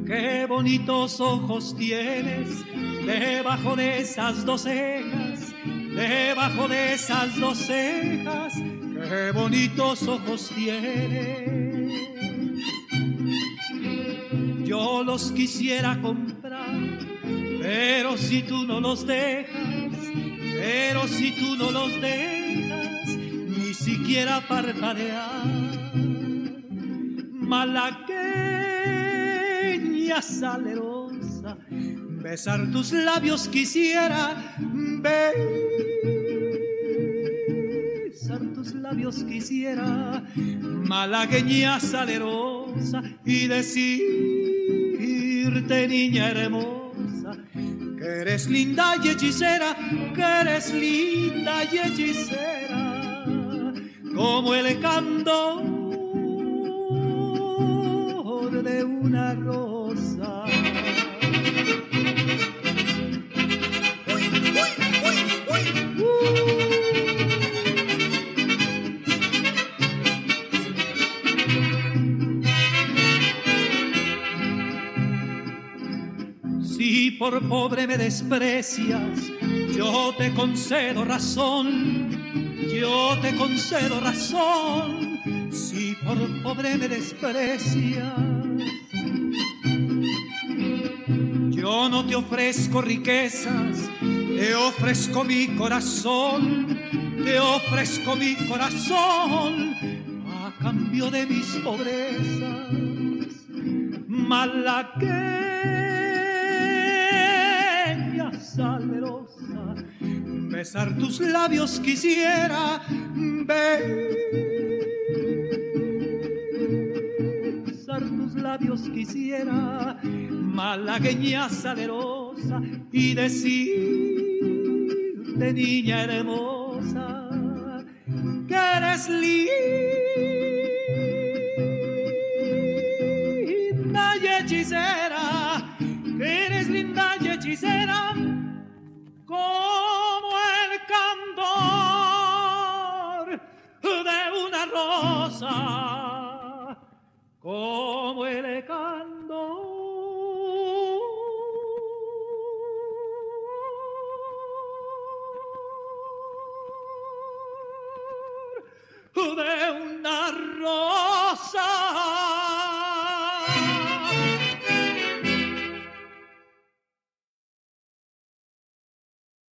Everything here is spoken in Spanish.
qué bonitos ojos tienes debajo de esas dos cejas, debajo de esas dos cejas, qué bonitos ojos tienes. Yo los quisiera comprar, pero si tú no los dejas, pero si tú no los dejas, ni siquiera parpadear. Malagueña salerosa, besar tus labios quisiera, besar tus labios quisiera, malagueña salerosa, y decirte, niña hermosa, que eres linda y hechicera, que eres linda y hechicera, como el candor de una rosa. Uy, uy, uy, uy. Si por pobre me desprecias, yo te concedo razón, yo te concedo razón. Si por pobre me desprecias, yo no te ofrezco riquezas, te ofrezco mi corazón, te ofrezco mi corazón a cambio de mis pobrezas. Malagueña salerosa, besar tus labios quisiera, besar tus labios quisiera, malagueña salerosa, y decirte, niña hermosa, que eres linda y hechicera, que eres linda y hechicera, como el candor de una rosa, como